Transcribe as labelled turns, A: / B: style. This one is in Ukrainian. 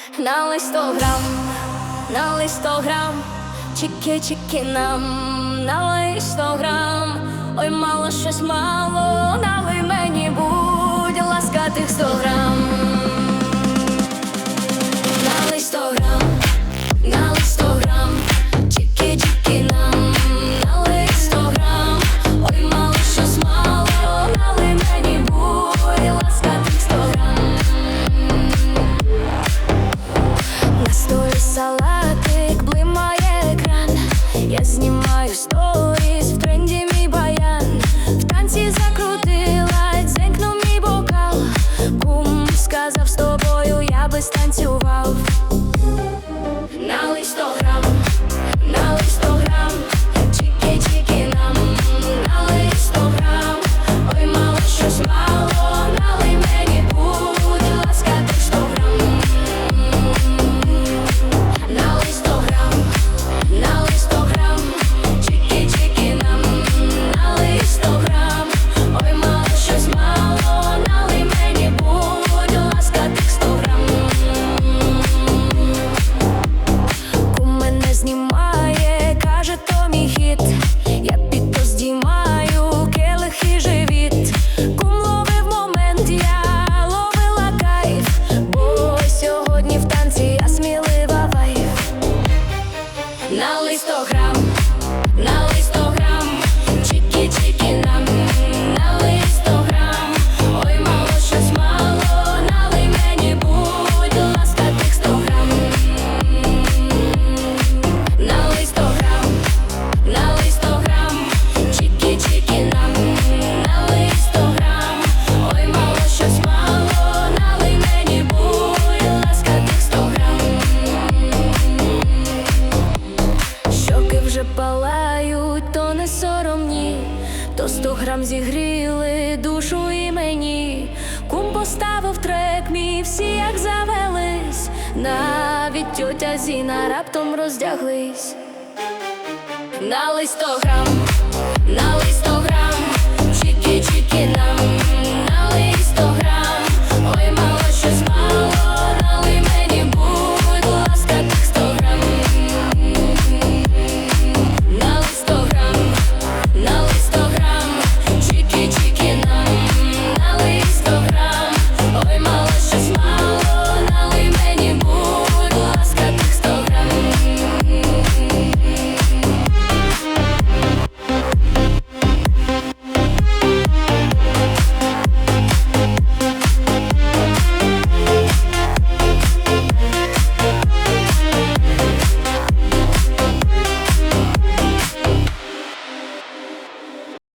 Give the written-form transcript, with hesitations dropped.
A: Налий 100 грам, налий 100 грам, чики-чики нам, налий 100 грам, ой, мало щось мало, налий мені, будь ласка, тих 100 грам. Налий 100 грам, налий 100 грам, чики-чики нам, налий 100 грам, ой, мало щось мало, налий мені, будь ласка, тих 100 грам. На столі салатик, блимає екран, я знімаю сторіс, в тренді мій баян, в танці закрутилась, дзенькнув мій бокал, кум сказав, з тобою я би станцював. Налий 100 грам, налий 100 грам, чики-чики нам, налий 100 грам, ой, мало щось мало, налий мені, будь ласка, тих 100 грам. Налий 100 грам, налий 100 грам, чики-чики нам, налий 100 грам, ой, мало щось мало, налий мені, будь ласка, тих 100 грам. Кум мене знімає, каже, то мій хіт, я підто здіймаю келих і живіт. Кум ловив момент, я ловила кайф, бо сьогодні в танці я смілива вайф. Налий 100 грам, налий 100 грам, чики-чики нам, налий 100 грам, ой, мало щось мало, налий мені, будь ласка, тих 100 грам. Налий 100 грам, налий 100 грам, чики-чики нам, налий 100 грам, ой, мало щось мало, налий мені, будь ласка, тих 100 грам. Щоки вже палають, то не соромні, то 100 грам зігріли душу і мені. Кум поставив трек мій, всі як завелись, навіть тьотя Зіна раптом роздяглись. Налий 100 грам, налий 100 грам, чики-чики нам,